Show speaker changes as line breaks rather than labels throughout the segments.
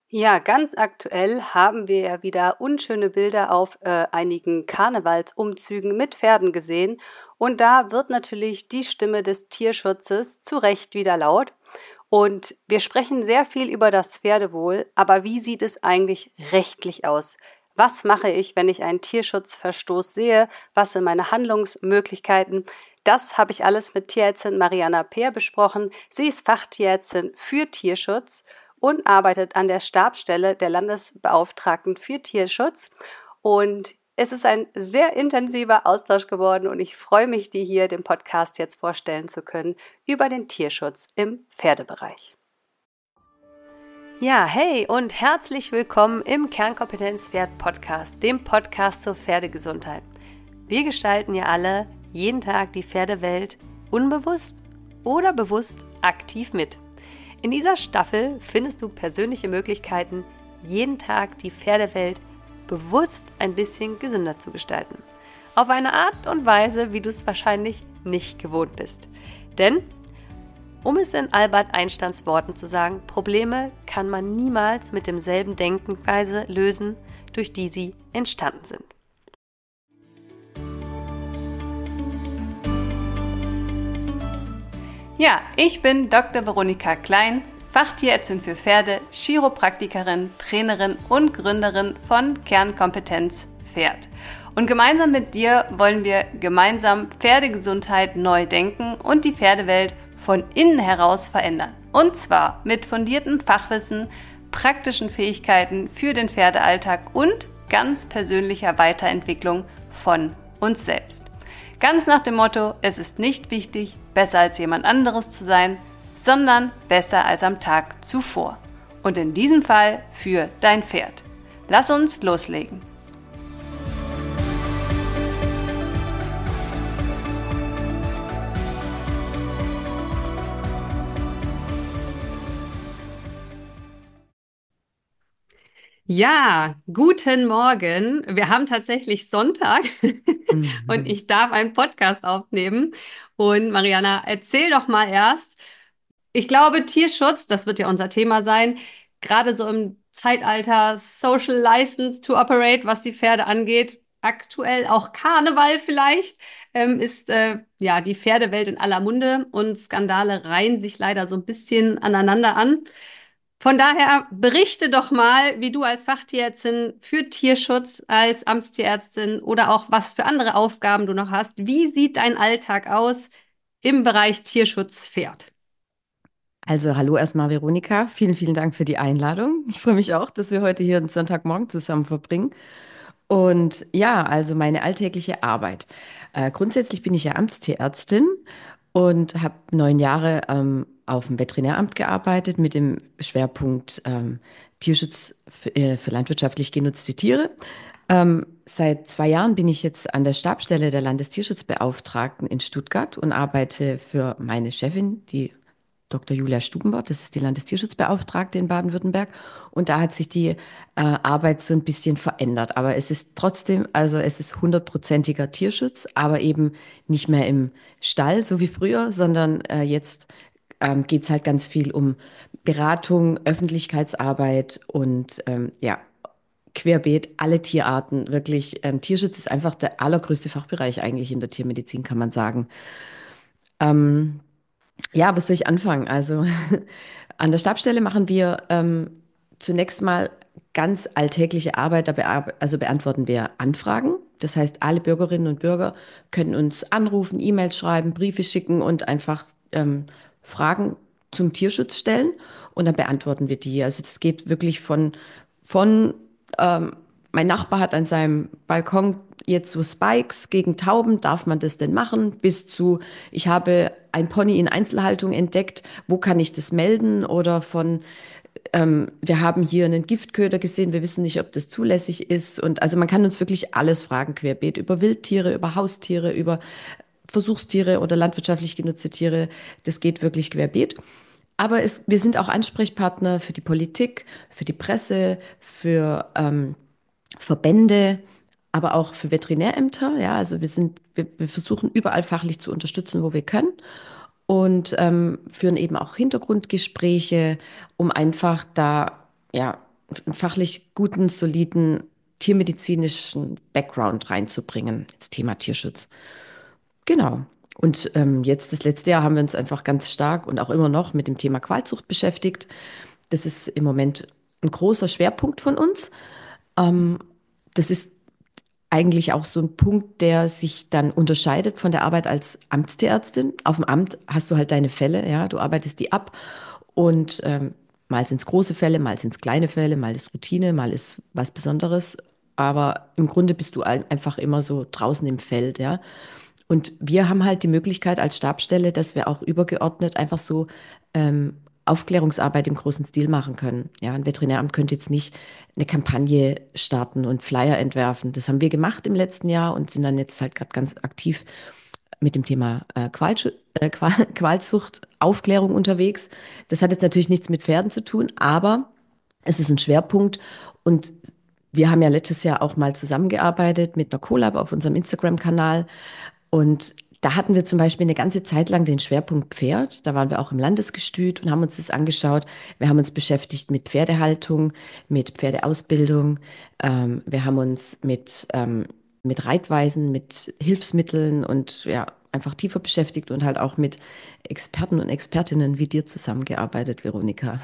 Ja, ganz aktuell haben wir ja wieder unschöne Bilder auf einigen Karnevalsumzügen mit Pferden gesehen. Und da wird natürlich die Stimme des Tierschutzes zu Recht wieder laut. Und wir sprechen sehr viel über das Pferdewohl, aber wie sieht es eigentlich rechtlich aus? Was mache ich, wenn ich einen Tierschutzverstoß sehe? Was sind meine Handlungsmöglichkeiten? Das habe ich alles mit Tierärztin Mariana Peer besprochen. Sie ist Fachtierärztin für Tierschutz und arbeitet an der Stabsstelle der Landesbeauftragten für Tierschutz. Und es ist ein sehr intensiver Austausch geworden und ich freue mich, dir hier den Podcast jetzt vorstellen zu können über den Tierschutz im Pferdebereich. Ja, hey und herzlich willkommen im Kernkompetenz Pferd Podcast, dem Podcast zur Pferdegesundheit. Wir gestalten ja alle jeden Tag die Pferdewelt unbewusst oder bewusst aktiv mit. In dieser Staffel findest du persönliche Möglichkeiten, jeden Tag die Pferdewelt bewusst ein bisschen gesünder zu gestalten. Auf eine Art und Weise, wie du es wahrscheinlich nicht gewohnt bist. Denn, um es in Albert Einsteins Worten zu sagen, Probleme kann man niemals mit demselben Denkweise lösen, durch die sie entstanden sind. Ja, ich bin Dr. Veronika Klein, Fachtierärztin für Pferde, Chiropraktikerin, Trainerin und Gründerin von Kernkompetenz Pferd. Und gemeinsam mit dir wollen wir gemeinsam Pferdegesundheit neu denken und die Pferdewelt von innen heraus verändern. Und zwar mit fundiertem Fachwissen, praktischen Fähigkeiten für den Pferdealltag und ganz persönlicher Weiterentwicklung von uns selbst. Ganz nach dem Motto, es ist nicht wichtig, besser als jemand anderes zu sein, sondern besser als am Tag zuvor. Und in diesem Fall für dein Pferd. Lass uns loslegen. Ja, guten Morgen. Wir haben tatsächlich Sonntag und ich darf einen Podcast aufnehmen. Und Mariana, erzähl doch mal erst. Ich glaube, Tierschutz, das wird ja unser Thema sein, gerade so im Zeitalter Social License to Operate, was die Pferde angeht, aktuell auch Karneval vielleicht, ist ja die Pferdewelt in aller Munde und Skandale reihen sich leider so ein bisschen aneinander an. Von daher berichte doch mal, wie du als Fachtierärztin für Tierschutz, als Amtstierärztin oder auch was für andere Aufgaben du noch hast. Wie sieht dein Alltag aus im Bereich Tierschutz Pferd?
Also hallo erstmal Veronika, vielen Dank für die Einladung. Ich freue mich auch, dass wir heute hier einen Sonntagmorgen zusammen verbringen. Und ja, also meine alltägliche Arbeit. Grundsätzlich bin ich ja Amtstierärztin und habe 9 Jahre auf dem Veterinäramt gearbeitet mit dem Schwerpunkt Tierschutz für landwirtschaftlich genutzte Tiere. Seit 2 Jahren bin ich jetzt an der Stabsstelle der Landestierschutzbeauftragten in Stuttgart und arbeite für meine Chefin, die Dr. Julia Stubenbart, das ist die Landestierschutzbeauftragte in Baden-Württemberg. Und da hat sich die Arbeit so ein bisschen verändert. Aber es ist trotzdem, also es ist 100%iger Tierschutz, aber eben nicht mehr im Stall, so wie früher, sondern jetzt geht es halt ganz viel um Beratung, Öffentlichkeitsarbeit und ja, querbeet alle Tierarten. Wirklich, Tierschutz ist einfach der allergrößte Fachbereich eigentlich in der Tiermedizin, kann man sagen. Ähm, ja, was soll ich anfangen? Also an der Stabsstelle machen wir zunächst mal ganz alltägliche Arbeit. Also beantworten wir Anfragen. Das heißt, alle Bürgerinnen und Bürger können uns anrufen, E-Mails schreiben, Briefe schicken und einfach Fragen zum Tierschutz stellen. Und dann beantworten wir die. Also das geht wirklich von mein Nachbar hat an seinem Balkon jetzt so Spikes gegen Tauben. Darf man das denn machen? Bis zu, ich habe ein Pony in Einzelhaltung entdeckt. Wo kann ich das melden? Oder wir haben hier einen Giftköder gesehen. Wir wissen nicht, ob das zulässig ist. Und also man kann uns wirklich alles fragen, querbeet. Über Wildtiere, über Haustiere, über Versuchstiere oder landwirtschaftlich genutzte Tiere. Das geht wirklich querbeet. Aber wir sind auch Ansprechpartner für die Politik, für die Presse, für Verbände, aber auch für Veterinärämter. Ja, also wir versuchen überall fachlich zu unterstützen, wo wir können und führen eben auch Hintergrundgespräche, um einfach da ja einen fachlich guten, soliden tiermedizinischen Background reinzubringen ins Thema Tierschutz. Genau. Und jetzt das letzte Jahr haben wir uns einfach ganz stark und auch immer noch mit dem Thema Qualzucht beschäftigt. Das ist im Moment ein großer Schwerpunkt von uns. Ähm, Das ist eigentlich auch so ein Punkt, der sich dann unterscheidet von der Arbeit als Amtstierärztin. Auf dem Amt hast du halt deine Fälle, ja, du arbeitest die ab und mal sind es große Fälle, mal sind es kleine Fälle, mal ist Routine, mal ist was Besonderes. Aber im Grunde bist du einfach immer so draußen im Feld, ja. Und wir haben halt die Möglichkeit als Stabsstelle, dass wir auch übergeordnet einfach so Aufklärungsarbeit im großen Stil machen können. Ja, ein Veterinäramt könnte jetzt nicht eine Kampagne starten und Flyer entwerfen. Das haben wir gemacht im letzten Jahr und sind dann jetzt halt gerade ganz aktiv mit dem Thema Qualzucht, Aufklärung unterwegs. Das hat jetzt natürlich nichts mit Pferden zu tun, aber es ist ein Schwerpunkt und wir haben ja letztes Jahr auch mal zusammengearbeitet mit einer Collab auf unserem Instagram-Kanal und da hatten wir zum Beispiel eine ganze Zeit lang den Schwerpunkt Pferd. Da waren wir auch im Landesgestüt und haben uns das angeschaut. Wir haben uns beschäftigt mit Pferdehaltung, mit Pferdeausbildung. Wir haben uns mit Reitweisen, mit Hilfsmitteln und ja, einfach tiefer beschäftigt und halt auch mit Experten und Expertinnen wie dir zusammengearbeitet, Veronika.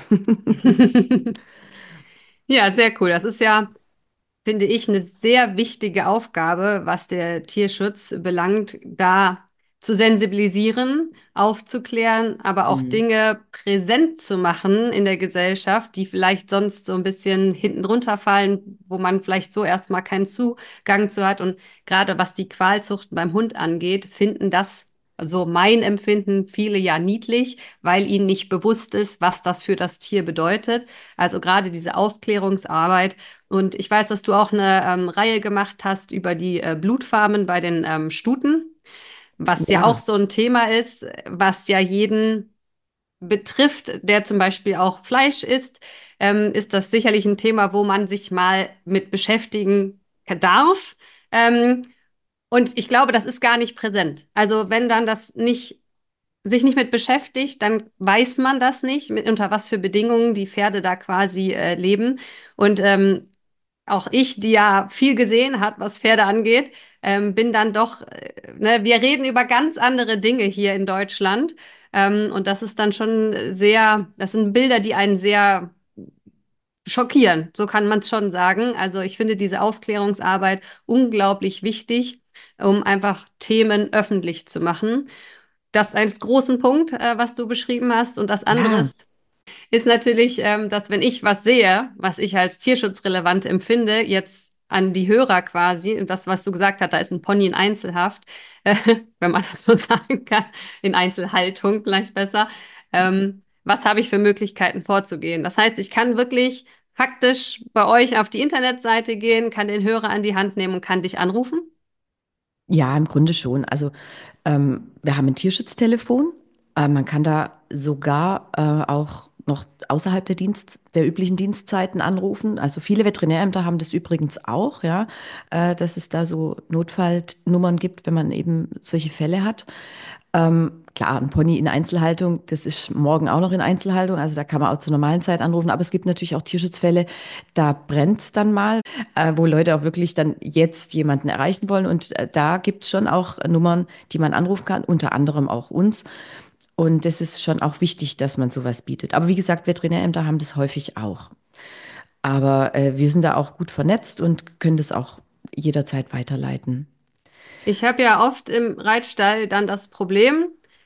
Ja, sehr cool. Das ist ja, finde ich, eine sehr wichtige Aufgabe, was der Tierschutz belangt, da zu sensibilisieren, aufzuklären, aber auch
Mhm.
Dinge präsent zu machen in der Gesellschaft, die vielleicht sonst so ein bisschen hinten runterfallen, wo man vielleicht so erstmal keinen Zugang zu hat. Und gerade was die Qualzucht beim Hund angeht, finden das, also mein Empfinden, viele ja niedlich, weil ihnen nicht bewusst ist, was das für das Tier bedeutet. Also gerade diese Aufklärungsarbeit. Und ich weiß, dass du auch eine Reihe gemacht hast über die Blutfarmen bei den Stuten, was ja auch
Ja,
so ein Thema ist, was ja jeden betrifft, der zum Beispiel auch Fleisch isst, ist das sicherlich ein Thema, wo man sich mal mit beschäftigen darf. Ähm, und ich glaube, das ist gar nicht präsent. Also wenn dann das nicht sich nicht mit beschäftigt, dann weiß man das nicht, unter was für Bedingungen die Pferde da quasi leben. Und auch ich, die ja viel gesehen hat, was Pferde angeht, bin dann doch, ne, wir reden über ganz andere Dinge hier in Deutschland. Und das ist dann schon sehr, das sind Bilder, die einen sehr schockieren, so kann man es schon sagen. Also ich finde diese Aufklärungsarbeit unglaublich wichtig, um einfach Themen öffentlich zu machen. Das als großen Punkt, was du beschrieben hast. Und das andere
ja,
ist natürlich, dass wenn ich was sehe, was ich als tierschutzrelevant empfinde, jetzt an die Hörer quasi, und das, was du gesagt hast, da ist ein Pony in Einzelhaft, äh, wenn man das so sagen kann, in Einzelhaltung vielleicht besser. Was habe ich für Möglichkeiten vorzugehen? Das heißt, ich kann wirklich faktisch bei euch auf die Internetseite gehen, kann den Hörer an die Hand nehmen und kann dich anrufen.
ja, im Grunde schon. Also wir haben ein Tierschutztelefon. Man kann da sogar auch noch außerhalb der üblichen Dienstzeiten anrufen. Also viele Veterinärämter haben das übrigens auch, ja, dass es da so Notfallnummern gibt, wenn man eben solche Fälle hat. Klar, ein Pony in Einzelhaltung, das ist morgen auch noch in Einzelhaltung, also da kann man auch zur normalen Zeit anrufen, aber es gibt natürlich auch Tierschutzfälle, da brennt es dann mal, wo Leute auch wirklich dann jetzt jemanden erreichen wollen und da gibt es schon auch Nummern, die man anrufen kann, unter anderem auch uns und das ist schon auch wichtig, dass man sowas bietet. Aber wie gesagt, Veterinärämter haben das häufig auch. Aber wir sind da auch gut vernetzt und können das auch jederzeit weiterleiten.
Ich habe ja oft im Reitstall dann das Problem,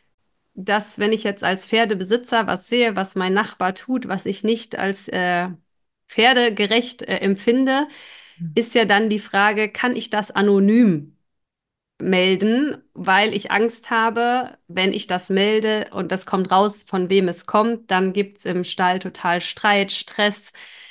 dass wenn ich jetzt als Pferdebesitzer was sehe, was mein Nachbar tut, was ich nicht als pferdegerecht empfinde, ist ja dann die Frage, kann ich das anonym melden, weil ich Angst habe, wenn ich das melde und das kommt raus, von wem es kommt, dann gibt es im Stall total Streit, Stress.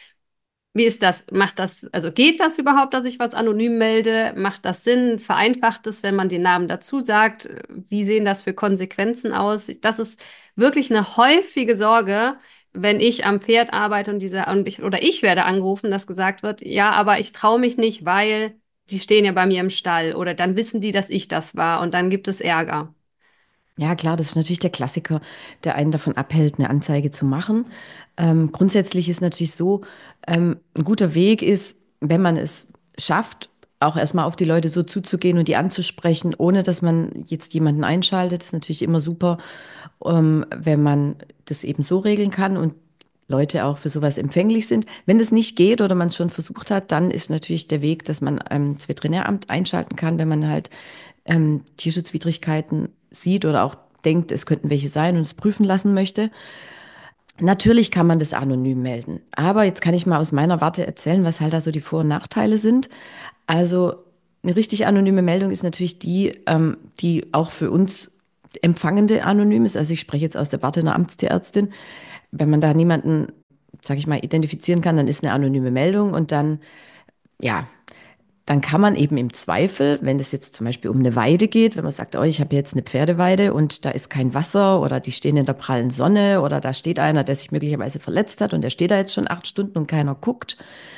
Wie ist das? Macht das, also geht das überhaupt, dass ich was anonym melde? Macht das Sinn? Vereinfacht es, wenn man den Namen dazu sagt? Wie sehen das für Konsequenzen aus? Das ist wirklich eine häufige Sorge, wenn ich am Pferd arbeite oder ich werde angerufen, dass gesagt wird, ja, aber ich traue mich nicht, weil die stehen ja bei mir im Stall oder dann wissen die, dass ich das war und dann gibt es Ärger.
Ja, klar, das ist natürlich der Klassiker, der einen davon abhält, eine Anzeige zu machen. Grundsätzlich ist natürlich so, ein guter Weg ist, wenn man es schafft, auch erstmal auf die Leute so zuzugehen und die anzusprechen, ohne dass man jetzt jemanden einschaltet. Das ist natürlich immer super, wenn man das eben so regeln kann und Leute auch für sowas empfänglich sind. Wenn das nicht geht oder man es schon versucht hat, dann ist natürlich der Weg, dass man das Veterinäramt einschalten kann, wenn man halt Tierschutzwidrigkeiten sieht oder auch denkt, es könnten welche sein und es prüfen lassen möchte. Natürlich kann man das anonym melden. Aber jetzt kann ich mal aus meiner Warte erzählen, was halt da so die Vor- und Nachteile sind. Also eine richtig anonyme Meldung ist natürlich die, die auch für uns Empfangende anonym ist. Also ich spreche jetzt aus der Warte einer Amtstierärztin. Wenn man da niemanden, sag ich mal, identifizieren kann, dann ist eine anonyme Meldung und dann, ja, dann kann man eben im Zweifel, wenn es jetzt zum Beispiel um eine Weide geht, wenn man sagt, oh, ich habe jetzt eine Pferdeweide und da ist kein Wasser oder die stehen in der prallen Sonne oder da steht einer, der sich möglicherweise verletzt hat und der steht da jetzt schon 8 Stunden und keiner guckt,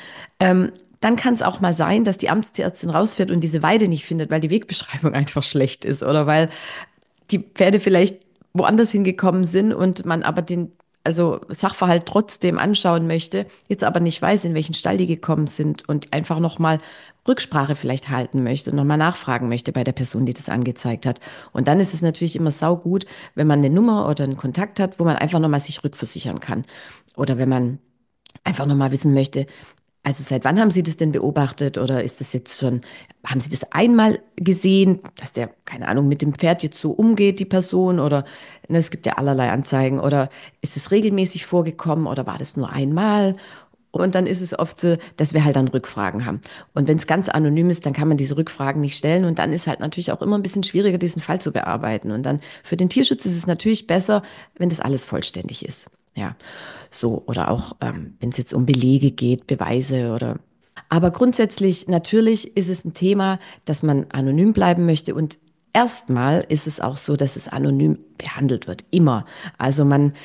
dann kann es auch mal sein, dass die Amtstierärztin rausfährt und diese Weide nicht findet, weil die Wegbeschreibung einfach schlecht ist oder weil die Pferde vielleicht woanders hingekommen sind und man aber den also Sachverhalt trotzdem anschauen möchte, jetzt aber nicht weiß, in welchen Stall die gekommen sind und einfach nochmal Rücksprache vielleicht halten möchte und nochmal nachfragen möchte bei der Person, die das angezeigt hat. Und dann ist es natürlich immer saugut, wenn man eine Nummer oder einen Kontakt hat, wo man einfach nochmal sich rückversichern kann. Oder wenn man einfach nochmal wissen möchte, also seit wann haben Sie das denn beobachtet oder ist das jetzt schon, haben Sie das einmal gesehen, dass der, keine Ahnung, mit dem Pferd jetzt so umgeht, die Person oder ne, es gibt ja allerlei Anzeigen oder ist es regelmäßig vorgekommen oder war das nur einmal? Und dann ist es oft so, dass wir halt dann Rückfragen haben. Und wenn es ganz anonym ist, dann kann man diese Rückfragen nicht stellen und dann ist halt natürlich auch immer ein bisschen schwieriger, diesen Fall zu bearbeiten. Und dann für den Tierschutz ist es natürlich besser, wenn das alles vollständig ist. Ja. So, oder auch, wenn es jetzt um Belege geht, Beweise oder. Aber grundsätzlich, natürlich ist es ein Thema, dass man anonym bleiben möchte und erstmal ist es auch so, dass es anonym behandelt wird, immer. Also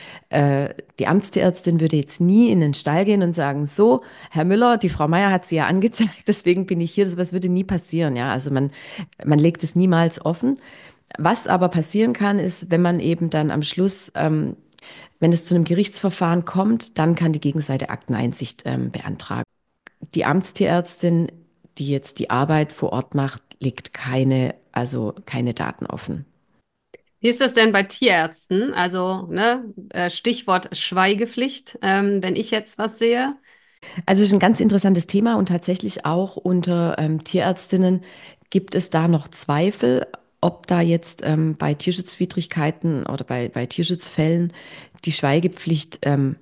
die Amtstierärztin würde jetzt nie in den Stall gehen und sagen, so, Herr Müller, die Frau Meier hat Sie ja angezeigt, deswegen bin ich hier. Das würde nie passieren, ja. Also man legt es niemals offen. Was aber passieren kann, ist, wenn man eben dann am Schluss wenn es zu einem Gerichtsverfahren kommt, dann kann die Gegenseite Akteneinsicht beantragen. Die Amtstierärztin, die jetzt die Arbeit vor Ort macht, legt also keine Daten offen.
Wie ist das denn bei Tierärzten? Also, ne, Stichwort Schweigepflicht, wenn ich jetzt was sehe.
Also es ist ein ganz interessantes Thema und tatsächlich auch unter Tierärztinnen gibt es da noch Zweifel, ob da jetzt bei Tierschutzwidrigkeiten oder bei Tierschutzfällen die Schweigepflicht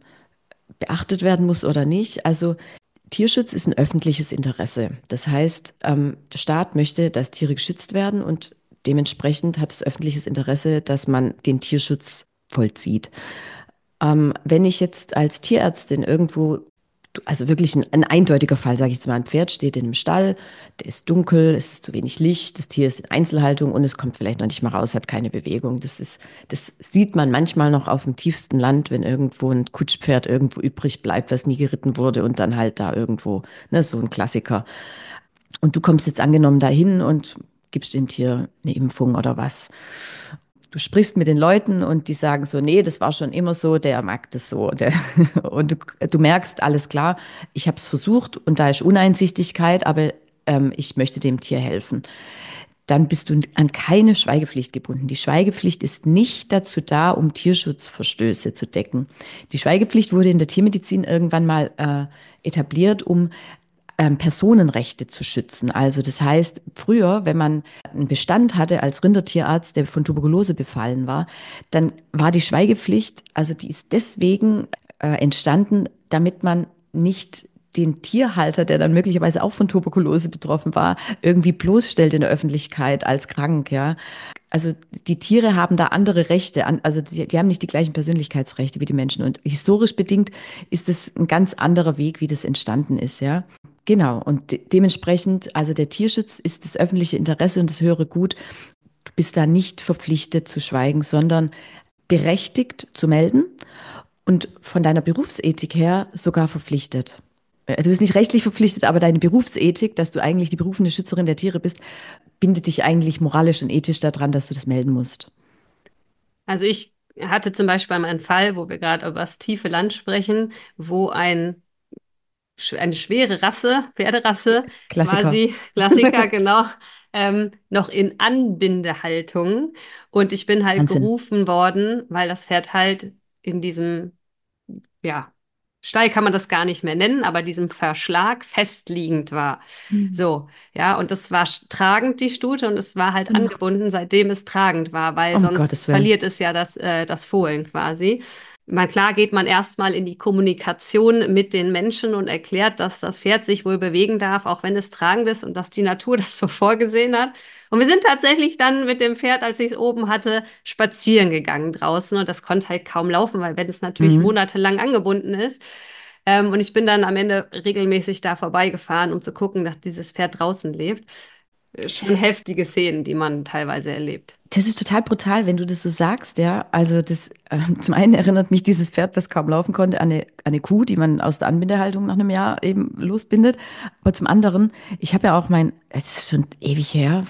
beachtet werden muss oder nicht. Also Tierschutz ist ein öffentliches Interesse. Das heißt, der Staat möchte, dass Tiere geschützt werden und dementsprechend hat es öffentliches Interesse, dass man den Tierschutz vollzieht. Wenn ich jetzt als Tierärztin irgendwo, also wirklich ein eindeutiger Fall, sage ich jetzt mal, ein Pferd steht in einem Stall, der ist dunkel, es ist zu wenig Licht, das Tier ist in Einzelhaltung und es kommt vielleicht noch nicht mal raus, hat keine Bewegung. Das sieht man manchmal noch auf dem tiefsten Land, wenn irgendwo ein Kutschpferd irgendwo übrig bleibt, was nie geritten wurde und dann halt da irgendwo, ne, so ein Klassiker. Und du kommst jetzt angenommen dahin und gibst dem Tier eine Impfung oder was. Du sprichst mit den Leuten und die sagen so, nee, das war schon immer so, der mag das so. Und du merkst, alles klar, ich habe es versucht und da ist Uneinsichtigkeit, aber ich möchte dem Tier helfen. Dann bist du an keine Schweigepflicht gebunden. Die Schweigepflicht ist nicht dazu da, um Tierschutzverstöße zu decken. Die Schweigepflicht wurde in der Tiermedizin irgendwann mal etabliert, um Personenrechte zu schützen. Also das heißt, früher, wenn man einen Bestand hatte als Rindertierarzt, der von Tuberkulose befallen war, dann war die Schweigepflicht, also die ist deswegen entstanden, damit man nicht den Tierhalter, der dann möglicherweise auch von Tuberkulose betroffen war, irgendwie bloßstellt in der Öffentlichkeit als krank, ja. Also die Tiere haben da andere Rechte, also die haben nicht die gleichen Persönlichkeitsrechte wie die Menschen. Und historisch bedingt ist es ein ganz anderer Weg, wie das entstanden ist, ja. Genau, und dementsprechend, also der Tierschutz ist das öffentliche Interesse und das höhere Gut. Du bist da nicht verpflichtet zu schweigen, sondern berechtigt zu melden und von deiner Berufsethik her sogar verpflichtet. Du bist nicht rechtlich verpflichtet, aber deine Berufsethik, dass du eigentlich die berufene Schützerin der Tiere bist, bindet dich eigentlich moralisch und ethisch daran, dass du das melden musst.
Also ich hatte zum Beispiel mal einen Fall, wo wir gerade über das tiefe Land sprechen, wo eine schwere Rasse, Pferderasse,
Klassiker.
quasi Klassiker, genau, noch in Anbindehaltung. Und ich bin halt
Wahnsinn.
gerufen worden, weil das Pferd halt in diesem, ja, Stall kann man das gar nicht mehr nennen, aber diesem Verschlag festliegend war.
Mhm.
So, ja, und das war tragend, die Stute, und es war halt
Genau.
angebunden, seitdem es tragend war, weil
Um
sonst
Gottes Willen.
verliert es ja das Fohlen quasi. Klar geht man erstmal in die Kommunikation mit den Menschen und erklärt, dass das Pferd sich wohl bewegen darf, auch wenn es tragend ist und dass die Natur das so vorgesehen hat. Und wir sind tatsächlich dann mit dem Pferd, als ich es oben hatte, spazieren gegangen draußen, und das konnte halt kaum laufen, weil wenn es natürlich
Mhm.
monatelang angebunden ist. Und ich bin dann am Ende regelmäßig da vorbeigefahren, um zu gucken, dass dieses Pferd draußen lebt. Schon heftige Szenen, die man teilweise erlebt.
Das ist total brutal, wenn du das so sagst, ja. Also das, zum einen erinnert mich dieses Pferd, das kaum laufen konnte, an eine Kuh, die man aus der Anbindehaltung nach einem Jahr eben losbindet. Aber zum anderen, ich habe ja auch es ist schon ewig her,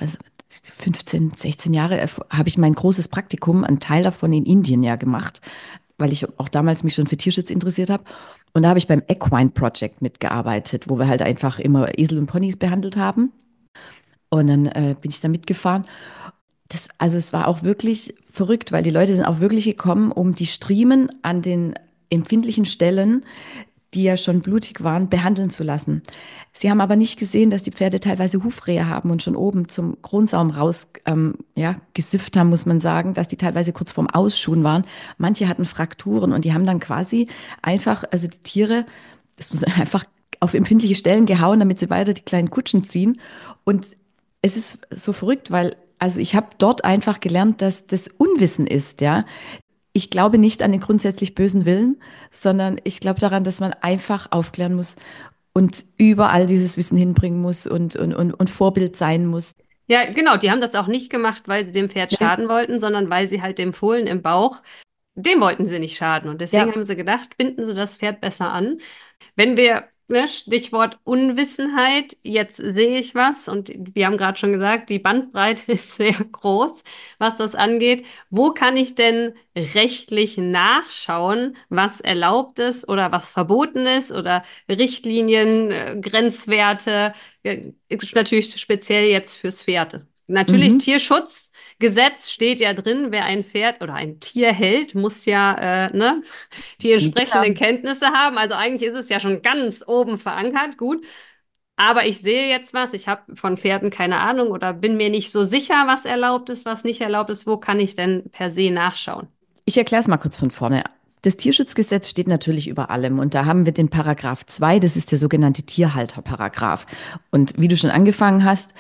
15, 16 Jahre, habe ich mein großes Praktikum, einen Teil davon in Indien ja gemacht, weil ich auch damals mich schon für Tierschutz interessiert habe. Und da habe ich beim Equine Project mitgearbeitet, wo wir halt einfach immer Esel und Ponys behandelt haben. Und dann bin ich da mitgefahren. Also es war auch wirklich verrückt, weil die Leute sind auch wirklich gekommen, um die Striemen an den empfindlichen Stellen, die ja schon blutig waren, behandeln zu lassen. Sie haben aber nicht gesehen, dass die Pferde teilweise Hufrehe haben und schon oben zum Kronsaum raus ja, gesifft haben, muss man sagen, dass die teilweise kurz vorm Ausschuhen waren. Manche hatten Frakturen und die haben dann quasi einfach, also die Tiere, das muss einfach auf empfindliche Stellen gehauen, damit sie weiter die kleinen Kutschen ziehen. Und es ist so verrückt, weil also ich habe dort einfach gelernt, dass das Unwissen ist, ja. Ich glaube nicht an den grundsätzlich bösen Willen, sondern ich glaube daran, dass man einfach aufklären muss und überall dieses Wissen hinbringen muss und Vorbild sein muss.
Ja, genau, die haben das auch nicht gemacht, weil sie dem Pferd
Nee,
schaden wollten, sondern weil sie halt dem Fohlen im Bauch, dem wollten sie nicht schaden. Und deswegen
ja,
haben sie gedacht, binden sie das Pferd besser an. Wenn wir, ne, Stichwort Unwissenheit, jetzt sehe ich was, und wir haben gerade schon gesagt, die Bandbreite ist sehr groß, was das angeht. Wo kann ich denn rechtlich nachschauen, was erlaubt ist oder was verboten ist, oder Richtlinien, Grenzwerte, ist natürlich speziell jetzt fürs Pferd. Natürlich
mhm.
Tierschutzgesetz steht ja drin, wer ein Pferd oder ein Tier hält, muss ja, ne, die entsprechenden
Genau.
Kenntnisse haben. Also eigentlich ist es ja schon ganz oben verankert, gut. Aber ich sehe jetzt was, ich habe von Pferden keine Ahnung oder bin mir nicht so sicher, was erlaubt ist, was nicht erlaubt ist. Wo kann ich denn per se nachschauen?
Ich erkläre es mal kurz von vorne. Das Tierschutzgesetz steht natürlich über allem und da haben wir den Paragraph 2. Das ist der sogenannte Tierhalterparagraph. Und wie du schon angefangen hast,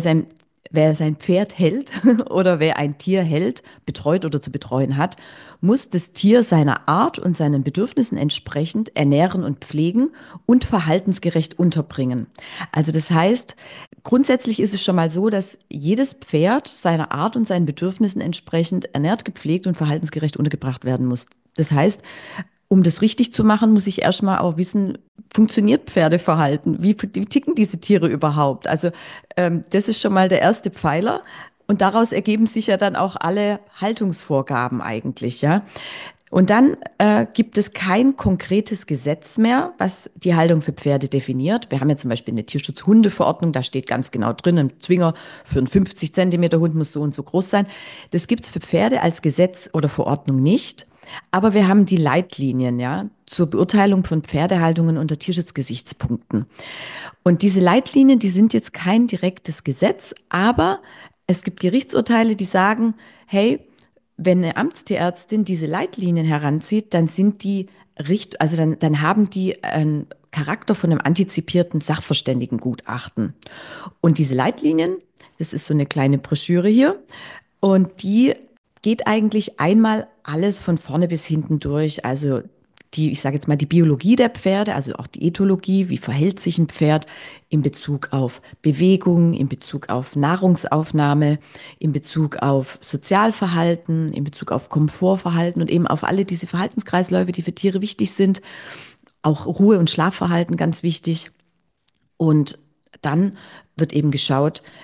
wer sein Pferd hält oder wer ein Tier hält, betreut oder zu betreuen hat, muss das Tier seiner Art und seinen Bedürfnissen entsprechend ernähren und pflegen und verhaltensgerecht unterbringen. Also das heißt, grundsätzlich ist es schon mal so, dass jedes Pferd seiner Art und seinen Bedürfnissen entsprechend ernährt, gepflegt und verhaltensgerecht untergebracht werden muss. Das heißt, um das richtig zu machen, muss ich erstmal auch wissen, funktioniert Pferdeverhalten? Wie ticken diese Tiere überhaupt? Also das ist schon mal der erste Pfeiler. Und daraus ergeben sich ja dann auch alle Haltungsvorgaben eigentlich, ja. Und dann gibt es kein konkretes Gesetz mehr, was die Haltung für Pferde definiert. Wir haben ja zum Beispiel eine Tierschutzhundeverordnung, da steht ganz genau drin, ein Zwinger für einen 50 Zentimeter Hund muss so und so groß sein. Das gibt es für Pferde als Gesetz oder Verordnung nicht. Aber wir haben die Leitlinien, ja, zur Beurteilung von Pferdehaltungen unter Tierschutzgesichtspunkten. Und diese Leitlinien, die sind jetzt kein direktes Gesetz, aber es gibt Gerichtsurteile, die sagen, hey, wenn eine Amtstierärztin diese Leitlinien heranzieht, dann sind die also dann haben die einen Charakter von einem antizipierten Sachverständigengutachten. Und diese Leitlinien, das ist so eine kleine Broschüre hier, und die geht eigentlich einmal alles von vorne bis hinten durch. Also ich sage jetzt mal, die Biologie der Pferde, also auch die Ethologie, wie verhält sich ein Pferd in Bezug auf Bewegung, in Bezug auf Nahrungsaufnahme, in Bezug auf Sozialverhalten, in Bezug auf Komfortverhalten und eben auf alle diese Verhaltenskreisläufe, die für Tiere wichtig sind. Auch Ruhe- und Schlafverhalten ganz wichtig. Und dann wird eben geschaut,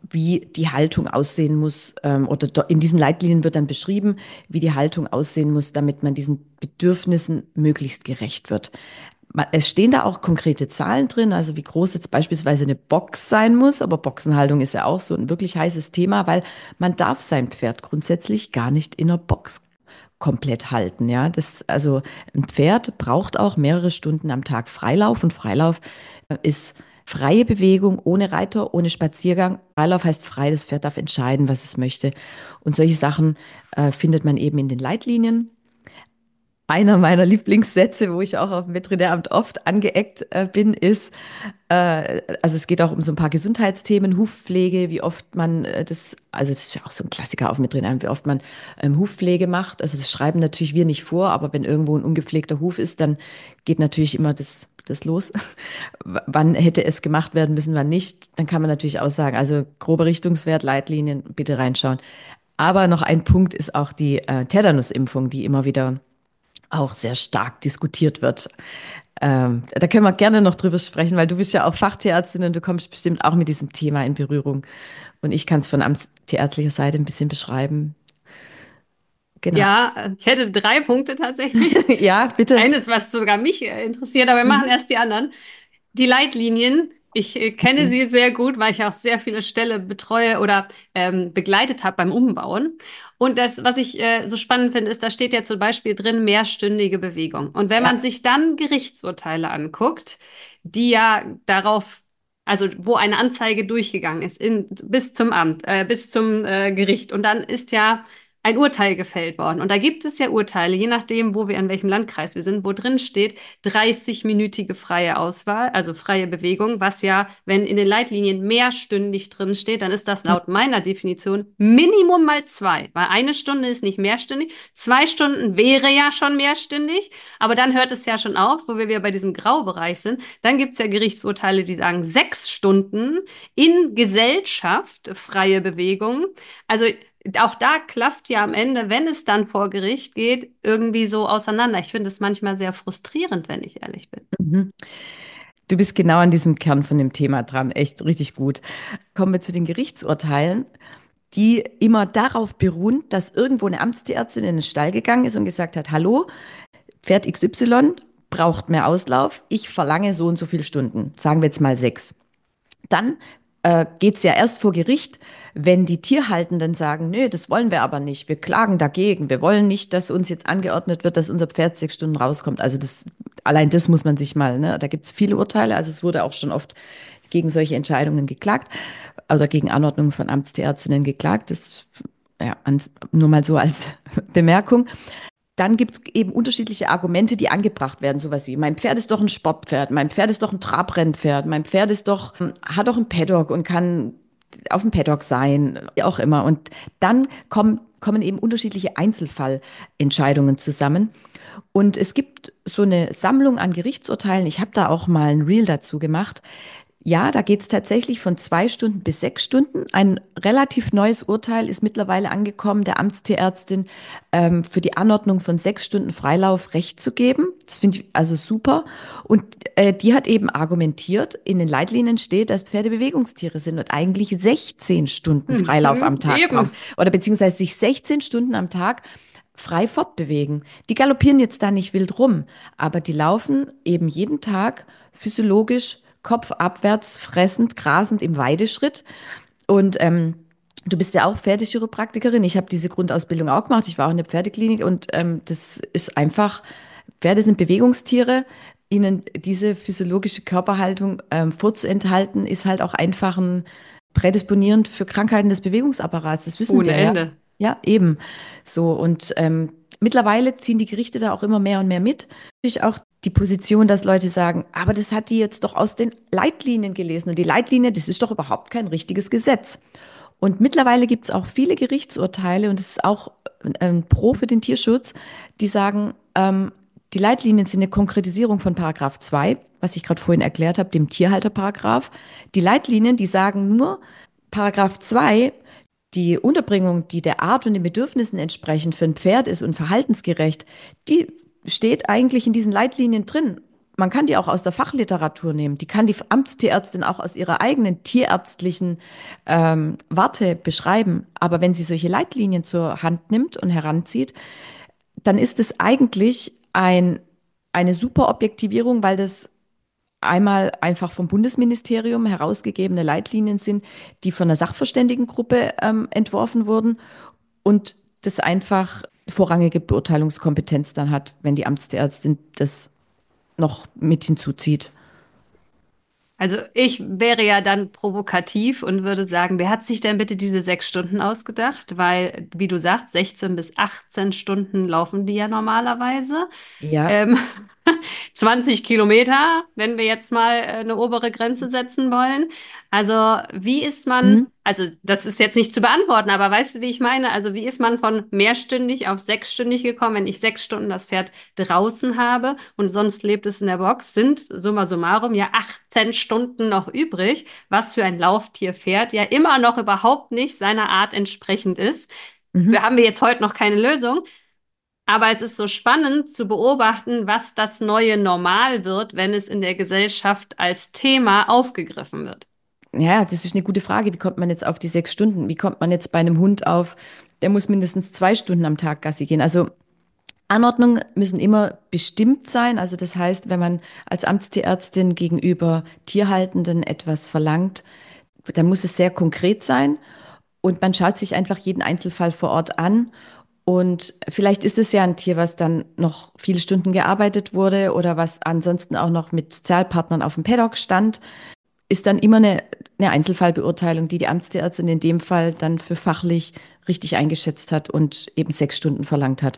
wie die Haltung aussehen muss, oder in diesen Leitlinien wird dann beschrieben, wie die Haltung aussehen muss, damit man diesen Bedürfnissen möglichst gerecht wird. Es stehen da auch konkrete Zahlen drin, also wie groß jetzt beispielsweise eine Box sein muss, aber Boxenhaltung ist ja auch so ein wirklich heißes Thema, weil man darf sein Pferd grundsätzlich gar nicht in einer Box komplett halten, ja. Also ein Pferd braucht auch mehrere Stunden am Tag Freilauf und Freilauf ist freie Bewegung ohne Reiter, ohne Spaziergang. Freilauf heißt frei, das Pferd darf entscheiden, was es möchte. Und solche Sachen findet man eben in den Leitlinien. Einer meiner Lieblingssätze, wo ich auch auf dem Veterinäramt oft angeeckt bin, ist, also es geht auch um so ein paar Gesundheitsthemen, Hufpflege, wie oft man also das ist ja auch so ein Klassiker auf dem Veterinäramt, wie oft man Hufpflege macht. Also das schreiben natürlich wir nicht vor, aber wenn irgendwo ein ungepflegter Huf ist, dann geht natürlich immer das los. Wann hätte es gemacht werden müssen, wann nicht? Dann kann man natürlich auch sagen, also grober Richtungswert, Leitlinien, bitte reinschauen. Aber noch ein Punkt ist auch die Tetanusimpfung, die immer wieder auch sehr stark diskutiert wird. Da können wir gerne noch drüber sprechen, weil du bist ja auch Fachtierärztin und du kommst bestimmt auch mit diesem Thema in Berührung. Und ich kann es von amtstierärztlicher Seite ein bisschen beschreiben. Genau.
Ja, ich hätte 3 Punkte tatsächlich.
Ja, bitte.
Eines, was sogar mich interessiert, aber wir machen
Mhm.
erst die anderen. Die Leitlinien, ich kenne
Mhm.
sie sehr gut, weil ich auch sehr viele Ställe betreue oder begleitet habe beim Umbauen. Und das, was ich so spannend finde, ist, da steht ja zum Beispiel drin mehrstündige Bewegung. Und wenn man
Ja.
sich dann Gerichtsurteile anguckt, die ja darauf, also wo eine Anzeige durchgegangen ist, bis zum Amt, bis zum Gericht, und dann ist ja ein Urteil gefällt worden. Und da gibt es ja Urteile, je nachdem, wo wir, in welchem Landkreis wir sind, wo drin steht, 30-minütige freie Auswahl, also freie Bewegung, was ja, wenn in den Leitlinien mehrstündig drin steht, dann ist das laut meiner Definition Minimum mal 2, weil eine Stunde ist nicht mehrstündig, 2 Stunden wäre ja schon mehrstündig, aber dann hört es ja schon auf, wo wir wieder bei diesem Graubereich sind. Dann gibt es ja Gerichtsurteile, die sagen 6 Stunden in Gesellschaft freie Bewegung. Also auch da klafft ja am Ende, wenn es dann vor Gericht geht, irgendwie so auseinander. Ich finde es manchmal sehr frustrierend, wenn ich ehrlich bin.
Mhm. Du bist genau an diesem Kern von dem Thema dran. Echt richtig gut. Kommen wir zu den Gerichtsurteilen, die immer darauf beruhen, dass irgendwo eine Amtstierärztin in den Stall gegangen ist und gesagt hat, hallo, Pferd XY braucht mehr Auslauf, ich verlange so und so viele Stunden, sagen wir jetzt mal 6. Dann geht es ja erst vor Gericht, wenn die Tierhaltenden sagen, nö, das wollen wir aber nicht, wir klagen dagegen, wir wollen nicht, dass uns jetzt angeordnet wird, dass unser Pferd 6 Stunden rauskommt. Also allein das muss man sich mal, ne, da gibt es viele Urteile, also es wurde auch schon oft gegen solche Entscheidungen geklagt, also gegen Anordnungen von Amtstierärztinnen geklagt, das ja, nur mal so als Bemerkung. Dann gibt es eben unterschiedliche Argumente, die angebracht werden, sowas wie, mein Pferd ist doch ein Sportpferd, mein Pferd ist doch ein Trabrennpferd, mein Pferd ist doch, hat doch ein Paddock und kann auf dem Paddock sein, wie auch immer. Und dann kommen eben unterschiedliche Einzelfallentscheidungen zusammen. Und es gibt so eine Sammlung an Gerichtsurteilen. Ich habe da auch mal ein Reel dazu gemacht. Ja, da geht es tatsächlich von 2 Stunden bis 6 Stunden. Ein relativ neues Urteil ist mittlerweile angekommen, der Amtstierärztin für die Anordnung von 6 Stunden Freilauf Recht zu geben. Das finde ich also super. Und die hat eben argumentiert, in den Leitlinien steht, dass Pferde Bewegungstiere sind und eigentlich 16 Stunden Freilauf am Tag brauchen.
Eben.
Oder beziehungsweise sich 16 Stunden am Tag frei fortbewegen. Die galoppieren jetzt da nicht wild rum, aber die laufen eben jeden Tag physiologisch kopfabwärts, fressend, grasend im Weideschritt. Und du bist ja auch Pferdechiropraktikerin. Ich habe diese Grundausbildung auch gemacht. Ich war auch in der Pferdeklinik und das ist einfach, Pferde sind Bewegungstiere. Ihnen diese physiologische Körperhaltung vorzuenthalten, ist halt auch einfach ein prädisponierend für Krankheiten des Bewegungsapparats. Das wissen
Ohne
wir ja.
Ende.
Ja, eben. So, und mittlerweile ziehen die Gerichte da auch immer mehr und mehr mit. Natürlich auch die Position, dass Leute sagen, aber das hat die jetzt doch aus den Leitlinien gelesen. Und die Leitlinie, das ist doch überhaupt kein richtiges Gesetz. Und mittlerweile gibt es auch viele Gerichtsurteile, und das ist auch ein Pro für den Tierschutz, die sagen, die Leitlinien sind eine Konkretisierung von Paragraph 2, was ich gerade vorhin erklärt habe, dem Tierhalterparagraph. Die Leitlinien, die sagen nur, Paragraph 2, die Unterbringung, die der Art und den Bedürfnissen entsprechend für ein Pferd ist und verhaltensgerecht, die steht eigentlich in diesen Leitlinien drin. man kann die auch aus der Fachliteratur nehmen. Die kann die Amtstierärztin auch aus ihrer eigenen tierärztlichen Warte beschreiben. Aber wenn sie solche Leitlinien zur Hand nimmt und heranzieht, dann ist es eigentlich eine super Objektivierung, weil das einmal einfach vom Bundesministerium herausgegebene Leitlinien sind, die von einer Sachverständigengruppe entworfen wurden und das einfach vorrangige Beurteilungskompetenz dann hat, wenn die Amtsärztin das noch mit hinzuzieht.
Also ich wäre ja dann provokativ und würde sagen, wer hat sich denn bitte diese 6 Stunden ausgedacht? Weil, wie du sagst, 16 bis 18 Stunden laufen die ja normalerweise.
Ja.
Ähm, 20 Kilometer, wenn wir jetzt mal eine obere Grenze setzen wollen. Also wie ist man,
Mhm.
also das ist jetzt nicht zu beantworten, aber weißt du, wie ich meine? Also wie ist man von mehrstündig auf 6 stündig gekommen, wenn ich 6 Stunden das Pferd draußen habe und sonst lebt es in der Box, sind summa summarum ja 18 Stunden noch übrig, was für ein Lauftierpferd ja immer noch überhaupt nicht seiner Art entsprechend ist.
Mhm.
Wir haben wir jetzt heute noch keine Lösung. Aber es ist so spannend zu beobachten, was das neue Normal wird, wenn es in der Gesellschaft als Thema aufgegriffen wird.
Ja, das ist eine gute Frage. Wie kommt man jetzt auf die 6 Stunden? Wie kommt man jetzt bei einem Hund auf, der muss mindestens 2 Stunden am Tag Gassi gehen? Also Anordnungen müssen immer bestimmt sein. Also das heißt, wenn man als Amtstierärztin gegenüber Tierhaltenden etwas verlangt, dann muss es sehr konkret sein und man schaut sich einfach jeden Einzelfall vor Ort an. Und vielleicht ist es ja ein Tier, was dann noch viele Stunden gearbeitet wurde oder was ansonsten auch noch mit Sozialpartnern auf dem Paddock stand, ist dann immer eine Einzelfallbeurteilung, die die Amtstierärztin in dem Fall dann für fachlich richtig eingeschätzt hat und eben 6 Stunden verlangt hat.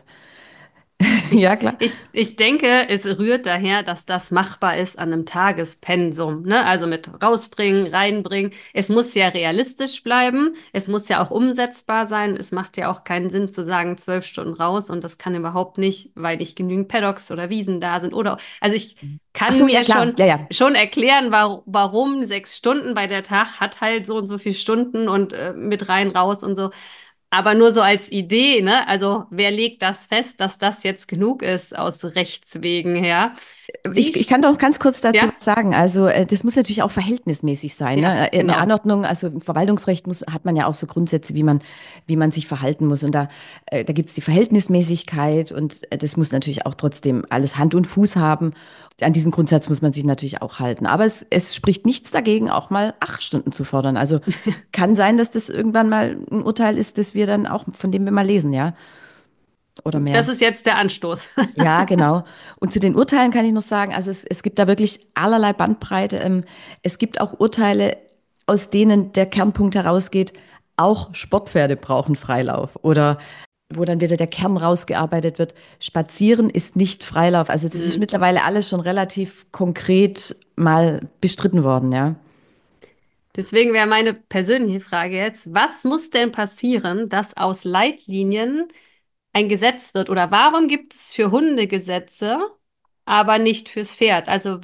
Ich,
Ja, klar.
ich denke, es rührt daher, dass das machbar ist an einem Tagespensum, ne? Also mit rausbringen, reinbringen. Es muss ja realistisch bleiben. Es muss ja auch umsetzbar sein. Es macht ja auch keinen Sinn zu sagen, 12 Stunden raus und das kann überhaupt nicht, weil nicht genügend Paddocks oder Wiesen da sind oder, also ich
Ach
kann
so, ja
mir
klar. Ja, ja.
schon erklären, warum 6 Stunden, bei der Tag hat halt so und so viele Stunden und mit rein, raus und so. Aber nur so als Idee, ne? Also wer legt das fest, dass das jetzt genug ist aus Rechts wegen her? Wie,
Ich kann doch ganz kurz dazu
ja,
was sagen. Also, das muss natürlich auch verhältnismäßig sein.
ja,
Ne? Eine
genau.
Anordnung, also im Verwaltungsrecht hat man ja auch so Grundsätze, wie man sich verhalten muss. Und da gibt es die Verhältnismäßigkeit und das muss natürlich auch trotzdem alles Hand und Fuß haben. An diesen Grundsatz muss man sich natürlich auch halten. Aber es spricht nichts dagegen, auch mal 8 Stunden zu fordern. Also kann sein, dass das irgendwann mal ein Urteil ist, das wir dann auch, von dem wir mal lesen, ja, oder
Das
mehr.
ist jetzt der Anstoß.
Ja, genau. Und zu den Urteilen kann ich noch sagen, also es gibt da wirklich allerlei Bandbreite. Es gibt auch Urteile, aus denen der Kernpunkt herausgeht, auch Sportpferde brauchen Freilauf oder wo dann wieder der Kern rausgearbeitet wird. Spazieren ist nicht Freilauf. Also das ist
Hm.
mittlerweile alles schon relativ konkret mal bestritten worden, ja.
Deswegen wäre meine persönliche Frage jetzt, was muss denn passieren, dass aus Leitlinien ein Gesetz wird? Oder warum gibt es für Hunde Gesetze, aber nicht fürs Pferd? Also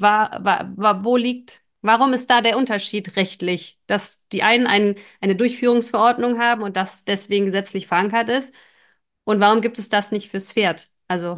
wo liegt, warum ist da der Unterschied rechtlich, dass die einen eine Durchführungsverordnung haben und das deswegen gesetzlich verankert ist? Und warum gibt es das nicht fürs Pferd? Also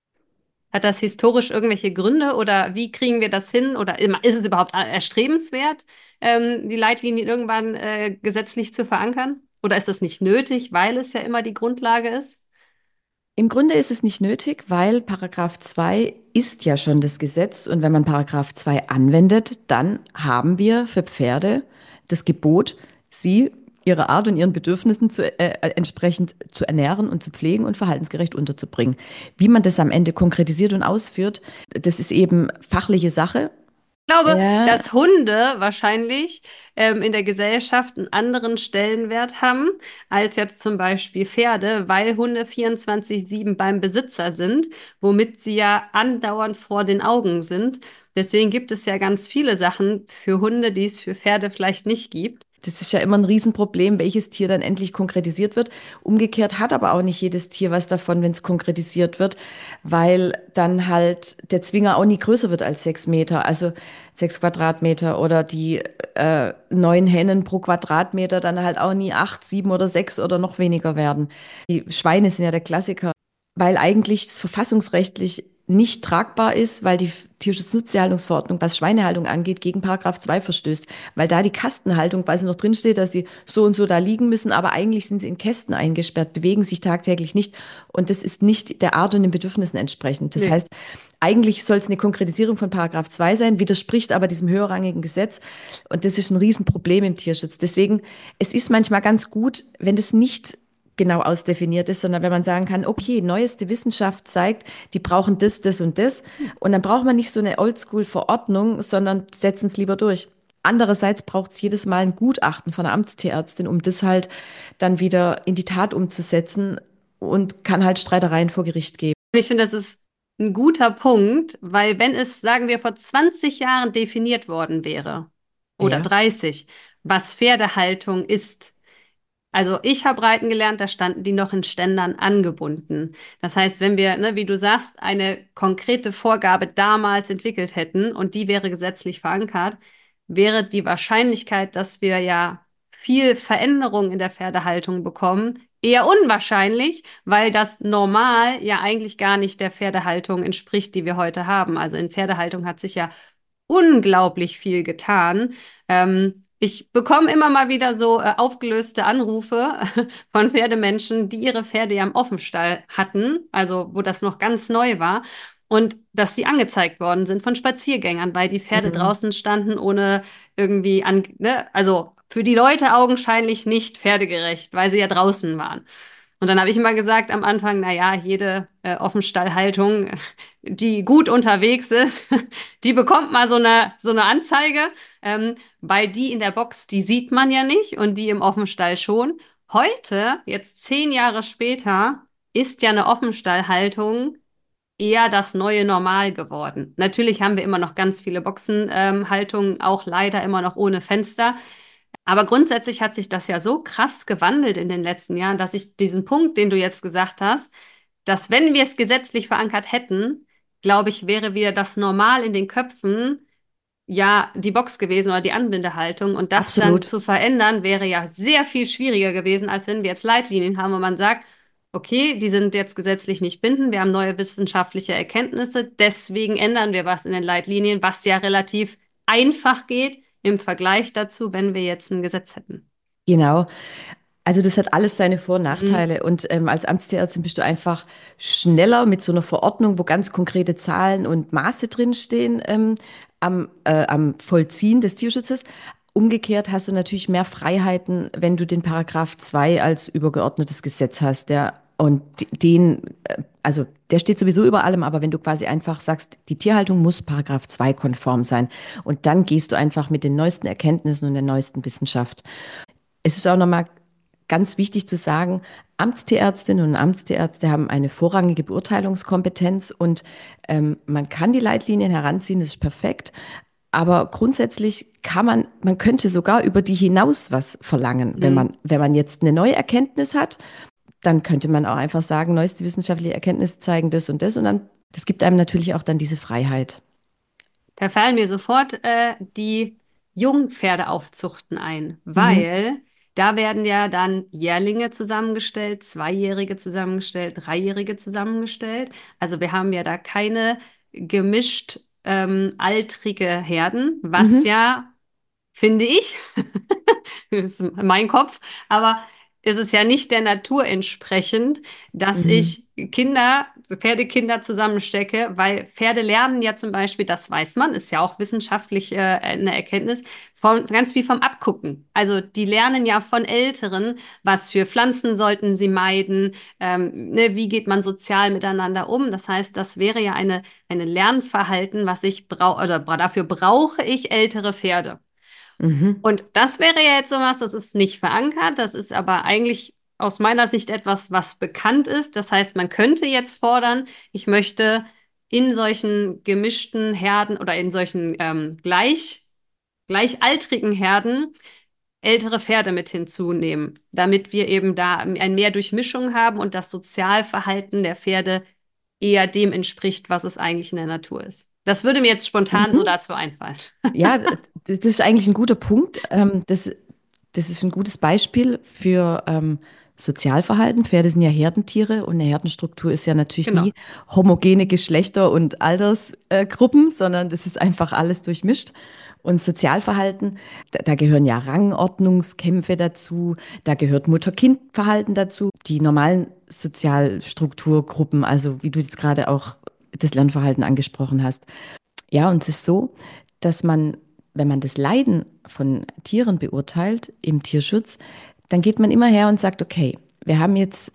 hat das historisch irgendwelche Gründe oder wie kriegen wir das hin? Oder ist es überhaupt erstrebenswert, die Leitlinien irgendwann gesetzlich zu verankern? Oder ist das nicht nötig, weil es ja immer die Grundlage ist?
Im Grunde ist es nicht nötig, weil Paragraph 2 ist ja schon das Gesetz und wenn man Paragraph 2 anwendet, dann haben wir für Pferde das Gebot, sie ihrer Art und ihren Bedürfnissen entsprechend zu ernähren und zu pflegen und verhaltensgerecht unterzubringen. Wie man das am Ende konkretisiert und ausführt, das ist eben fachliche Sache.
Ich glaube,
Ja,
dass Hunde wahrscheinlich in der Gesellschaft einen anderen Stellenwert haben als jetzt zum Beispiel Pferde, weil Hunde 24/7 beim Besitzer sind, womit sie ja andauernd vor den Augen sind. Deswegen gibt es ja ganz viele Sachen für Hunde, die es für Pferde vielleicht nicht gibt.
das ist ja immer ein Riesenproblem, welches Tier dann endlich konkretisiert wird. Umgekehrt hat aber auch nicht jedes Tier was davon, wenn es konkretisiert wird, weil dann halt der Zwinger auch nie größer wird als 6 Meter, also 6 Quadratmeter oder die 9 Hennen pro Quadratmeter dann halt auch nie 8, 7 oder 6 oder noch weniger werden. Die Schweine sind ja der Klassiker, weil eigentlich es verfassungsrechtlich nicht tragbar ist, weil die Tierschutznutztierhaltungsverordnung, was Schweinehaltung angeht, gegen Paragraph 2 verstößt. Weil da die Kastenhaltung quasi noch drinsteht, dass sie so und so da liegen müssen, aber eigentlich sind sie in Kästen eingesperrt, bewegen sich tagtäglich nicht. Und das ist nicht der Art und den Bedürfnissen entsprechend. Das
Nee.
heißt, eigentlich soll es eine Konkretisierung von Paragraph 2 sein, widerspricht aber diesem höherrangigen Gesetz. Und das ist ein Riesenproblem im Tierschutz. Deswegen, es ist manchmal ganz gut, wenn das nicht genau ausdefiniert ist, sondern wenn man sagen kann, okay, neueste Wissenschaft zeigt, die brauchen das, das und das. Und dann braucht man nicht so eine Oldschool-Verordnung, sondern setzen es lieber durch. Andererseits braucht es jedes Mal ein Gutachten von einer Amtstierärztin, um das halt dann wieder in die Tat umzusetzen und kann halt Streitereien vor Gericht geben.
Und ich finde, das ist ein guter Punkt, weil wenn es, sagen wir, vor 20 Jahren definiert worden wäre oder
Ja.
30, was Pferdehaltung ist. Also ich habe reiten gelernt, da standen die noch in Ständern angebunden. Das heißt, wenn wir, ne, wie du sagst, eine konkrete Vorgabe damals entwickelt hätten und die wäre gesetzlich verankert, wäre die Wahrscheinlichkeit, dass wir ja viel Veränderung in der Pferdehaltung bekommen, eher unwahrscheinlich, weil das normal ja eigentlich gar nicht der Pferdehaltung entspricht, die wir heute haben. Also in Pferdehaltung hat sich ja unglaublich viel getan. Ich bekomme immer mal wieder so aufgelöste Anrufe von Pferdemenschen, die ihre Pferde ja im Offenstall hatten, also wo das noch ganz neu war, und dass sie angezeigt worden sind von Spaziergängern, weil die Pferde
Mhm.
draußen standen, ohne irgendwie an, ne, also für die Leute augenscheinlich nicht pferdegerecht, weil sie ja draußen waren. Und dann habe ich immer gesagt am Anfang, na ja, jede Offenstallhaltung, die gut unterwegs ist, die bekommt mal so eine Anzeige, weil die in der Box, die sieht man ja nicht und die im Offenstall schon. Heute, jetzt 10 Jahre später, ist ja eine Offenstallhaltung eher das neue Normal geworden. Natürlich haben wir immer noch ganz viele Boxenhaltungen, auch leider immer noch ohne Fenster. Aber grundsätzlich hat sich das ja so krass gewandelt in den letzten Jahren, dass ich diesen Punkt, den du jetzt gesagt hast, dass wenn wir es gesetzlich verankert hätten, glaube ich, wäre wieder das Normal in den Köpfen ja die Box gewesen oder die Anbindehaltung. Und das dann
Absolut.
zu verändern, wäre ja sehr viel schwieriger gewesen, als wenn wir jetzt Leitlinien haben, wo man sagt, okay, die sind jetzt gesetzlich nicht bindend, wir haben neue wissenschaftliche Erkenntnisse, deswegen ändern wir was in den Leitlinien, was ja relativ einfach geht im Vergleich dazu, wenn wir jetzt ein Gesetz hätten.
Genau. Also das hat alles seine Vor- und
Mhm.
Nachteile. Und als Amtstierärztin bist du einfach schneller mit so einer Verordnung, wo ganz konkrete Zahlen und Maße drinstehen, am Vollziehen des Tierschutzes. Umgekehrt hast du natürlich mehr Freiheiten, wenn du den Paragraph 2 als übergeordnetes Gesetz hast. Und also der steht sowieso über allem, aber wenn du quasi einfach sagst, die Tierhaltung muss Paragraph 2 konform sein. Und dann gehst du einfach mit den neuesten Erkenntnissen und der neuesten Wissenschaft. Es ist auch nochmal ganz wichtig zu sagen, Amtstierärztinnen und Amtstierärzte haben eine vorrangige Beurteilungskompetenz und man kann die Leitlinien heranziehen, das ist perfekt. Aber grundsätzlich man könnte sogar über die hinaus was verlangen.
Mhm.
Wenn man jetzt eine neue Erkenntnis hat, dann könnte man auch einfach sagen, neueste wissenschaftliche Erkenntnisse zeigen das und das und dann, das gibt einem natürlich auch dann diese Freiheit.
Da fallen mir sofort die Jungpferdeaufzuchten ein,
Mhm.
weil da werden ja dann Jährlinge zusammengestellt, Zweijährige zusammengestellt, Dreijährige zusammengestellt. Also wir haben ja da keine gemischt altrige Herden, was
Mhm.
ja, finde ich, das ist mein Kopf, aber es ist ja nicht der Natur entsprechend, dass
Mhm.
ich Pferdekinder zusammenstecke, weil Pferde lernen ja zum Beispiel, das weiß man, ist ja auch wissenschaftlich eine Erkenntnis, ganz wie vom Abgucken. Also die lernen ja von Älteren, was für Pflanzen sollten sie meiden, ne, wie geht man sozial miteinander um. Das heißt, das wäre ja eine Lernverhalten, was ich brauche, oder dafür brauche ich ältere Pferde.
Mhm.
Und das wäre ja jetzt sowas, das ist nicht verankert, das ist aber eigentlich aus meiner Sicht etwas, was bekannt ist. Das heißt, man könnte jetzt fordern, ich möchte in solchen gemischten Herden oder in solchen gleichaltrigen Herden ältere Pferde mit hinzunehmen, damit wir eben da ein mehr Durchmischung haben und das Sozialverhalten der Pferde eher dem entspricht, was es eigentlich in der Natur ist. Das würde mir jetzt spontan so
Mhm.
dazu einfallen.
Ja, das ist eigentlich ein guter Punkt. Das ist ein gutes Beispiel für Sozialverhalten. Pferde sind ja Herdentiere und eine Herdenstruktur ist ja natürlich
Genau.
nie homogene Geschlechter- und Altersgruppen, sondern das ist einfach alles durchmischt. Und Sozialverhalten, da gehören ja Rangordnungskämpfe dazu, da gehört Mutter-Kind-Verhalten dazu, die normalen Sozialstrukturgruppen, also wie du jetzt gerade auch das Lernverhalten angesprochen hast. Ja, und es ist so, dass man, wenn man das Leiden von Tieren beurteilt im Tierschutz, dann geht man immer her und sagt, okay, wir haben jetzt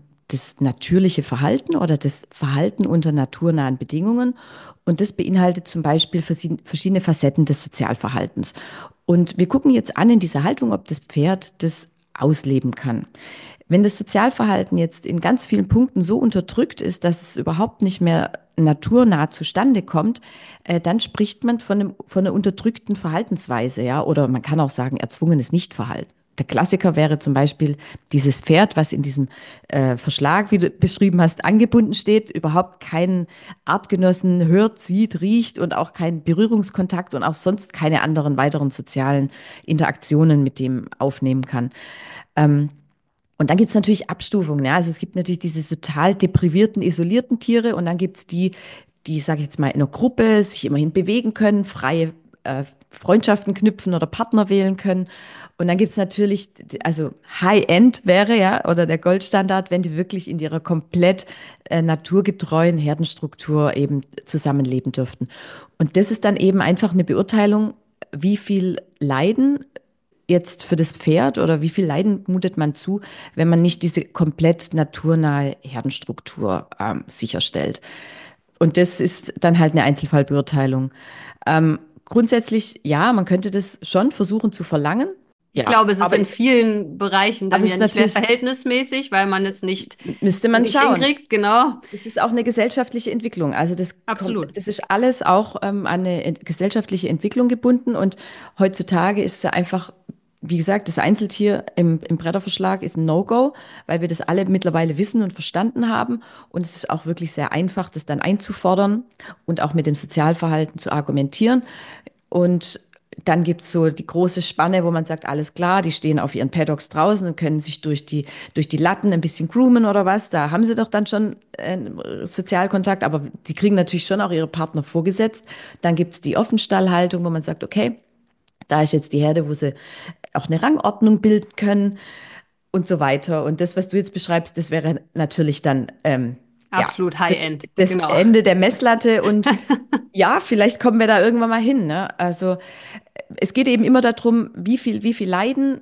das natürliche Verhalten oder das Verhalten unter naturnahen Bedingungen und das beinhaltet zum Beispiel verschiedene Facetten des Sozialverhaltens. Und wir gucken jetzt an in dieser Haltung, ob das Pferd das ausleben kann. Wenn das Sozialverhalten jetzt in ganz vielen Punkten so unterdrückt ist, dass es überhaupt nicht mehr naturnah zustande kommt, dann spricht man von einer unterdrückten Verhaltensweise, ja, oder man kann auch sagen, erzwungenes Nichtverhalten. Der Klassiker wäre zum Beispiel dieses Pferd, was in diesem Verschlag, wie du beschrieben hast, angebunden steht, überhaupt keinen Artgenossen hört, sieht, riecht und auch keinen Berührungskontakt und auch sonst keine anderen weiteren sozialen Interaktionen mit dem aufnehmen kann. Ähm, und dann gibt es natürlich Abstufungen. Ja? Also es gibt natürlich diese total deprivierten, isolierten Tiere und dann gibt es die, die, sage ich jetzt mal, in einer Gruppe sich immerhin bewegen können, freie Freundschaften knüpfen oder Partner wählen können. Und dann gibt es natürlich, also High-End wäre ja, oder der Goldstandard, wenn die wirklich in ihrer komplett naturgetreuen Herdenstruktur eben zusammenleben dürften. Und das ist dann eben einfach eine Beurteilung, wie viel Leiden jetzt für das Pferd oder wie viel Leiden mutet man zu, wenn man nicht diese komplett naturnahe Herdenstruktur sicherstellt. Und das ist dann halt eine Einzelfallbeurteilung. Grundsätzlich, ja, man könnte das schon versuchen zu verlangen.
Ich
Ja,
glaube, es ist in vielen Bereichen
aber
dann
es
ja
ist
nicht mehr
natürlich,
verhältnismäßig, weil man es
müsste man
nicht
schauen.
hinkriegt. Genau.
Das ist auch eine gesellschaftliche Entwicklung. Also
Absolut.
das ist alles auch an eine gesellschaftliche Entwicklung gebunden. Und heutzutage ist es ja einfach, wie gesagt, das Einzeltier im Bretterverschlag ist ein No-Go, weil wir das alle mittlerweile wissen und verstanden haben. Und es ist auch wirklich sehr einfach, das dann einzufordern und auch mit dem Sozialverhalten zu argumentieren. Und dann gibt es so die große Spanne, wo man sagt, alles klar, die stehen auf ihren Paddocks draußen und können sich durch die Latten ein bisschen groomen oder was. Da haben sie doch dann schon Sozialkontakt, aber die kriegen natürlich schon auch ihre Partner vorgesetzt. Dann gibt es die Offenstallhaltung, wo man sagt, okay, da ist jetzt die Herde, wo sie auch eine Rangordnung bilden können und so weiter. Und das, was du jetzt beschreibst, das wäre natürlich dann ja,
Absolut
das,
High-End.
das
Genau.
Ende der Messlatte und ja, vielleicht kommen wir da irgendwann mal hin. Ne? Also es geht eben immer darum, wie viel Leiden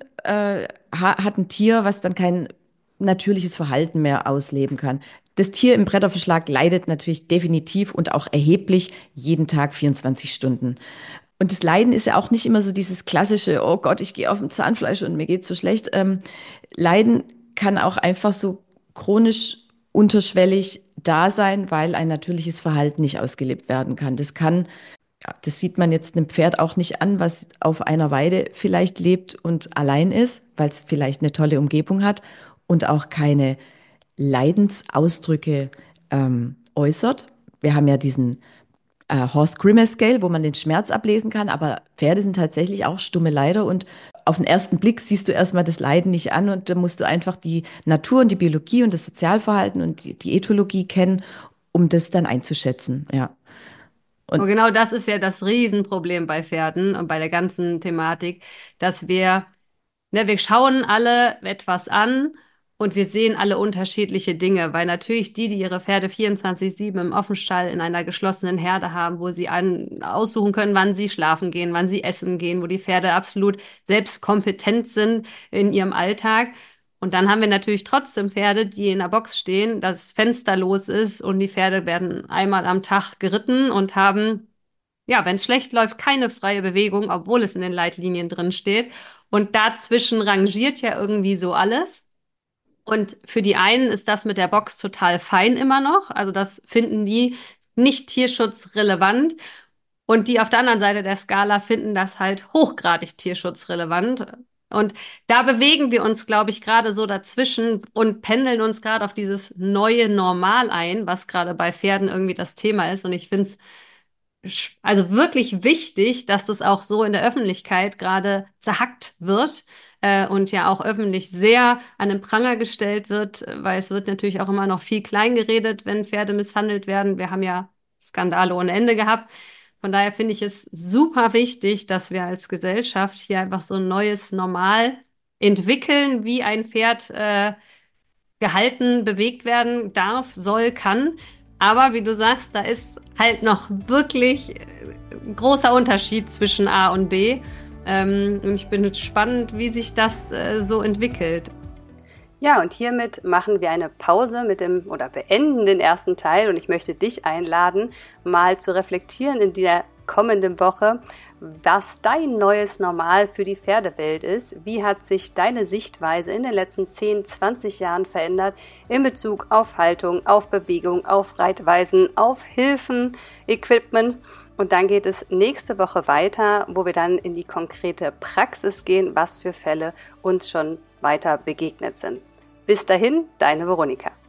hat ein Tier, was dann kein natürliches Verhalten mehr ausleben kann. Das Tier im Bretterverschlag leidet natürlich definitiv und auch erheblich jeden Tag 24 Stunden. Und das Leiden ist ja auch nicht immer so dieses klassische, oh Gott, ich gehe auf dem Zahnfleisch und mir geht's so schlecht. Leiden kann auch einfach so chronisch unterschwellig da sein, weil ein natürliches Verhalten nicht ausgelebt werden kann. Ja, das sieht man jetzt einem Pferd auch nicht an, was auf einer Weide vielleicht lebt und allein ist, weil es vielleicht eine tolle Umgebung hat und auch keine Leidensausdrücke äußert. Wir haben ja diesen Horse Grimace Scale, wo man den Schmerz ablesen kann, aber Pferde sind tatsächlich auch stumme Leider und auf den ersten Blick siehst du erstmal das Leiden nicht an und da musst du einfach die Natur und die Biologie und das Sozialverhalten und die Ethologie kennen, um das dann einzuschätzen. Ja. Und
Und genau das ist ja das Riesenproblem bei Pferden und bei der ganzen Thematik, dass wir schauen alle etwas an und wir sehen alle unterschiedliche Dinge, weil natürlich die ihre Pferde 24/7 im Offenstall in einer geschlossenen Herde haben, wo sie aussuchen können, wann sie schlafen gehen, wann sie essen gehen, wo die Pferde absolut selbstkompetent sind in ihrem Alltag. Und dann haben wir natürlich trotzdem Pferde, die in der Box stehen, das Fenster los ist und die Pferde werden einmal am Tag geritten und haben, ja, wenn es schlecht läuft, keine freie Bewegung, obwohl es in den Leitlinien drin steht. Und dazwischen rangiert ja irgendwie so alles. Und für die einen ist das mit der Box total fein immer noch. Also das finden die nicht tierschutzrelevant. Und die auf der anderen Seite der Skala finden das halt hochgradig tierschutzrelevant. Und da bewegen wir uns, glaube ich, gerade so dazwischen und pendeln uns gerade auf dieses neue Normal ein, was gerade bei Pferden irgendwie das Thema ist. Und ich finde es also wirklich wichtig, dass das auch so in der Öffentlichkeit gerade zerhackt wird, und ja auch öffentlich sehr an den Pranger gestellt wird, weil es wird natürlich auch immer noch viel klein geredet, wenn Pferde misshandelt werden. Wir haben ja Skandale ohne Ende gehabt. Von daher finde ich es super wichtig, dass wir als Gesellschaft hier einfach so ein neues Normal entwickeln, wie ein Pferd gehalten, bewegt werden darf, soll, kann. Aber wie du sagst, da ist halt noch wirklich großer Unterschied zwischen A und B. Und ich bin gespannt, wie sich das so entwickelt.
Ja, und hiermit machen wir eine Pause beenden den ersten Teil, und ich möchte dich einladen, mal zu reflektieren in der kommenden Woche, was dein neues Normal für die Pferdewelt ist. Wie hat sich deine Sichtweise in den letzten 10, 20 Jahren verändert in Bezug auf Haltung, auf Bewegung, auf Reitweisen, auf Hilfen, Equipment? Und dann geht es nächste Woche weiter, wo wir dann in die konkrete Praxis gehen, was für Fälle uns schon weiter begegnet sind. Bis dahin, deine Veronika.